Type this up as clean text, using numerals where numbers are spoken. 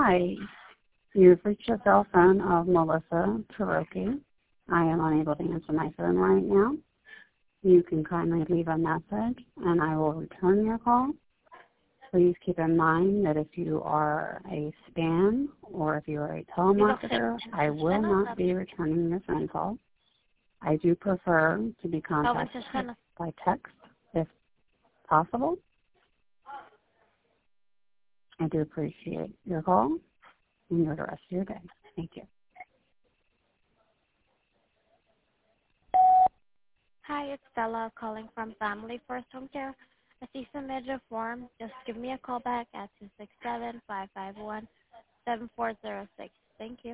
Hi, you've reached the cell phone of Melissa Taroki. I am unable to answer my phone right now. You can kindly leave a message and I will return your call. Please keep in mind that if you are a spam or if you are a telemarketer, I will not be returning your phone call. I do prefer to be contacted by text if possible. I do appreciate your call. Enjoy the rest of your day. Thank you. Hi, it's Stella calling from Family First Home Care. As you submitted a form, just give me a call back at 267-551-7406. Thank you.